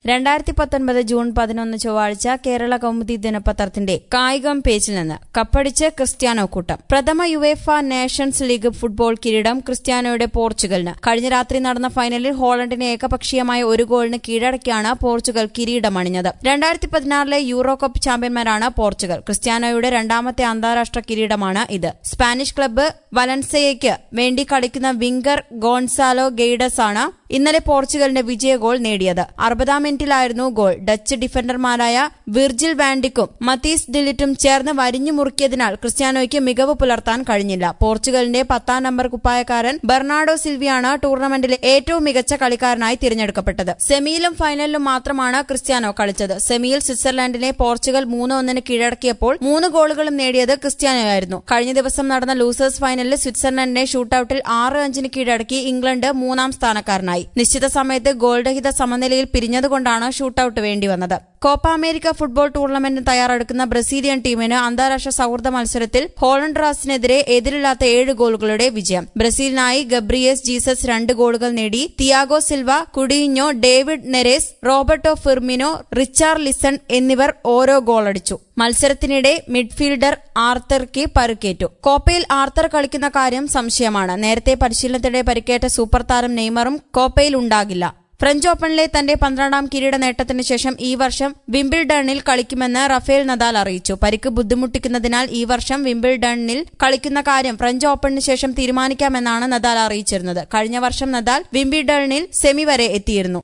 2019 June 11 ചൊവ്വാഴ്ച കേരള കൗമുദി ദിനപത്രത്തിന്റെ കായികം പേജിൽ നിന്ന് കപ്പടിച്ച് ക്രിസ്ത്യാനോ കൂട്ടം. പ്രഥമ യുവേഫ നേഷൻസ് ലീഗ് ഫുട്ബോൾ കിരീടം ക്രിസ്ത്യാനോയുടെ പോർച്ചുഗലിന്. കഴിഞ്ഞ രാത്രി നടന്ന ഫൈനലിൽ ഹോളണ്ടിനെ ഏകപക്ഷീയമായ 1 ഗോളിന് കീഴടക്കിയാണ് പോർച്ചുഗൽ കിരീടമണിഞ്ഞത്. 2016 യൂറോ കപ്പ് ചാമ്പ്യന്മാരാണ് പോർച്ചുഗൽ. ക്രിസ്ത്യാനോയുടെ രണ്ടാമത്തെ അന്താരാഷ്ട്ര കിരീടമാണ് ഇത്. സ്പാനിഷ് ക്ലബ്ബ് വലൻസിയയ്ക്ക് വേണ്ടി കളിക്കുന്ന വിംഗർ ഗോൺസാലോ ഗെയ്ഡസ് ആണ് ഇന്നലെ പോർച്ചുഗലിന്റെ വിജയ ഗോൾ നേടിയത്. 60-ാം മിനിറ്റിലായിരുന്നു ഗോൾ. ഡച്ച് ഡിഫൻഡർമാരായ വിർജിൽ വാൻഡിക്കും മത്തീസ് ഡിലിറ്റും ചേർന്ന് വരിഞ്ഞു മുറുക്കിയതിനാൽ ക്രിസ്ത്യാനോയ്ക്ക് മികവ് പുലർത്താൻ കഴിഞ്ഞില്ല. പോർച്ചുഗലിന്റെ 10-ാം നമ്പർ കുപ്പായക്കാരൻ ബെർണാഡോ സിൽവിയാണ് ടൂർണമെന്റിലെ ഏറ്റവും മികച്ച കളിക്കാരനായി തിരഞ്ഞെടുക്കപ്പെട്ടത്. സെമിയിലും ഫൈനലിലും മാത്രമാണ് ക്രിസ്ത്യാനോ കളിച്ചത്. സെമിയിൽ സ്വിറ്റ്സർലൻഡിനെ പോർച്ചുഗൽ 3-1 കീഴടക്കിയപ്പോൾ 3 ഗോളുകളും നേടിയത് ക്രിസ്ത്യാനോയായിരുന്നു. കഴിഞ്ഞ ദിവസം നടന്ന ലൂസേഴ്സ് ഫൈനലിൽ സ്വിറ്റ്സർലൻഡിനെ ഷൂട്ടൌട്ടിൽ 6-5 കീഴടക്കി ഇംഗ്ലണ്ട് 3-ാം സ്ഥാനക്കാരനായി. നിശ്ചിത സമയത്ത് ഗോൾരഹിത സമനിലയിൽ പിരിഞ്ഞതുകൊണ്ടാണ് ഷൂട്ടൌട്ട് വേണ്ടിവന്നത്. കോപ്പ അമേരിക്ക ഫുട്ബോൾ ടൂർണമെന്റിന് തയ്യാറെടുക്കുന്ന ബ്രസീലിയൻ ടീമിന് അന്താരാഷ്ട്ര സൌഹൃദ മത്സരത്തിൽ ഹോളണ്ട്രാസിനെതിരെ എതിരില്ലാത്ത 7 ഗോളുകളുടെ വിജയം. ബ്രസീലിനായി ഗബ്രിയേസ് ജീസസ് 2 ഗോളുകൾ നേടി. Thiago Silva, Coutinho, David Neres, Roberto Firmino, Richarlison എന്നിവർ ഓരോ ഗോളടിച്ചു. മത്സരത്തിനിടെ മിഡ്ഫീൽഡർ ആർത്തർക്ക് പരുക്കേറ്റു. കോപ്പയിൽ ആർത്തർ കളിക്കുന്ന കാര്യം സംശയമാണ്. നേരത്തെ പരിശീലനത്തിനിടെ പരിക്കേറ്റ സൂപ്പർ താരം നെയ്മറും കോപ്പയിൽ ഉണ്ടാകില്ല. ഫ്രഞ്ച് ഓപ്പണിലെ തന്റെ 12-ാം കിരീട നേട്ടത്തിന് ശേഷം ഈ വർഷം വിംബിൾഡണിൽ കളിക്കുമെന്ന് റഫേൽ നദാൽ അറിയിച്ചു. പരിക്ക് ബുദ്ധിമുട്ടിക്കുന്നതിനാൽ ഈ വർഷം വിംബിൾഡണിൽ കളിക്കുന്ന കാര്യം ഫ്രഞ്ച് ഓപ്പണിന് ശേഷം തീരുമാനിക്കാമെന്നാണ് നദാൽ അറിയിച്ചിരുന്നത്. കഴിഞ്ഞ വർഷം നദാൽ വിംബിൾഡണിൽ സെമി വരെ എത്തിയിരുന്നു.